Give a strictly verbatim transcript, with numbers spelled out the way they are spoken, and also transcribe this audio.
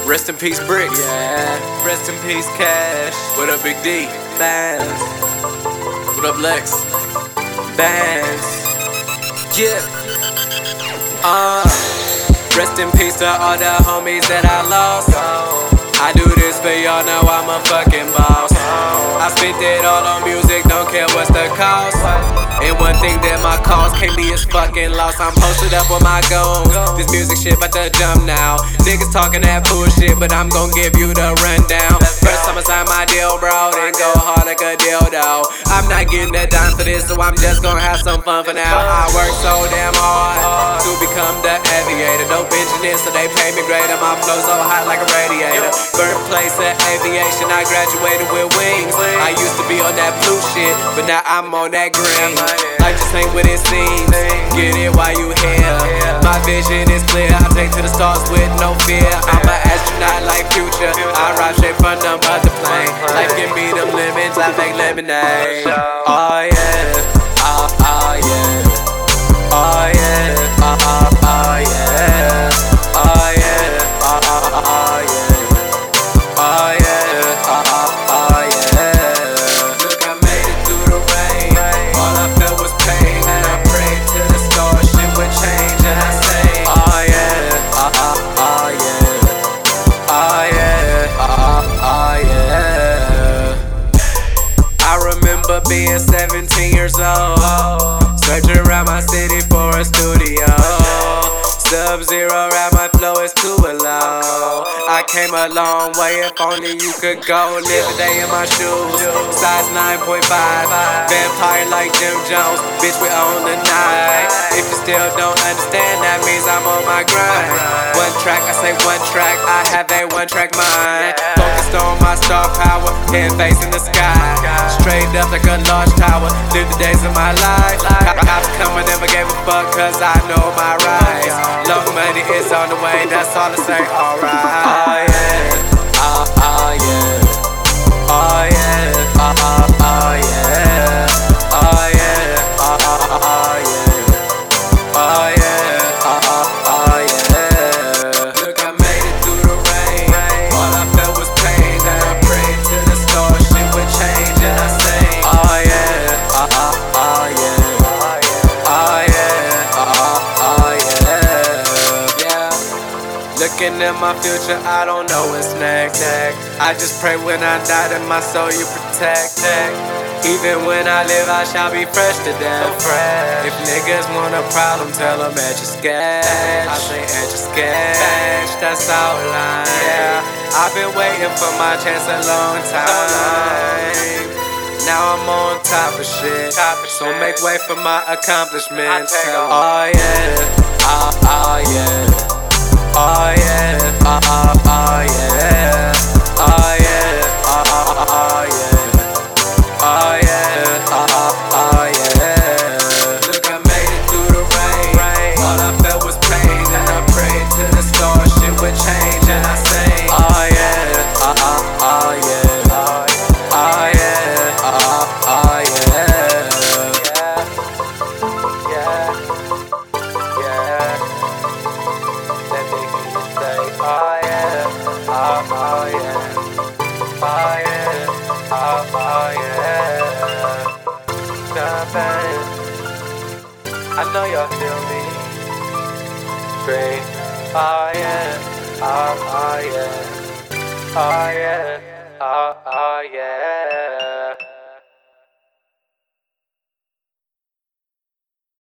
Rest in peace, Bricks. Yeah. Rest in peace, Cash. What up, Big D? Bands. What up, Lex? Bands. Yeah. Uh. Rest in peace to all the homies that I lost. I do this for y'all, now I'm a fucking boss. I spent it all on music, don't care what's the cost. And one thing that my cause can't be is fucking lost. I'm posted up on my goons. This music shit about to jump now. Niggas talking that bullshit, but I'm gon' give you the rundown. First time I sign my deal, bro, then go hard like a dildo. I'm not getting that dime for this, so I'm just gon' have some fun for now. I work so damn hard to become the aviator. Dope engineer, so they pay me greater. My flow so hot like a radiator. Birthplace of aviation, I graduated with wings. I used to be on that blue shit, but now I'm on that green. Life just ain't what it seems. Get it while you here. My vision is clear. I take to the stars with no fear. I'm an astronaut like Future. I ride straight from the mother plane. Life give me them lemons, I make lemonade. Oh yeah, oh, oh yeah, oh yeah, oh, oh, oh yeah, oh yeah, oh, oh, oh yeah. Oh yeah, oh, oh, oh yeah. Look, I made it through the rain. All I felt was pain, and I prayed to the stars, shit would change, and I say, oh yeah, oh, oh, oh yeah, oh yeah, oh, oh yeah. I remember being seventeen years old, searching around my city for a studio. Sub-zero rap, my flow is too low. I came a long way, if only you could go. Live a day in my shoes, size nine point five. Vampire like Jim Jones, bitch we own the night. If you still don't understand, that means I'm on my grind. One track, I say one track, I have a one track mind. Focused on my star power, head facing the sky. Straight up like a large tower, live the days of my life. Cops come, I never gave a fuck, cause I know my rights. Long money is on the way, that's all I say, alright. Oh yeah, oh, oh yeah, oh yeah, oh, oh, oh yeah, oh yeah, oh, oh, oh yeah, oh yeah, oh, oh, oh yeah. Look, I made it through the rain, all I felt was pain, and I prayed to the stars, shit would change, and I say, oh yeah, oh, oh, oh yeah, oh yeah, oh, oh, oh yeah. Looking at my future, I don't know what's next. I just pray when I die that my soul you protect. Even when I live, I shall be fresh to death. If niggas want a problem, tell them at your sketch. I say at your sketch, that's all line. Yeah, I've been waiting for my chance a long time. Now I'm on top of shit, so make way for my accomplishments. Oh yeah, oh, oh yeah. Oh yeah, oh, oh, oh yeah, oh yeah, oh, oh, oh yeah, oh yeah, oh, oh, oh yeah. Look, I made it through the rain, all I felt was pain, and I prayed to the stars, shit would change, and I say, oh yeah, oh, oh, oh yeah, oh yeah, oh, oh yeah. Oh yeah, oh, oh yeah, oh yeah, oh, oh yeah. Jumping, I know y'all feel me. Great, oh yeah, oh, oh yeah, oh yeah, oh, oh yeah.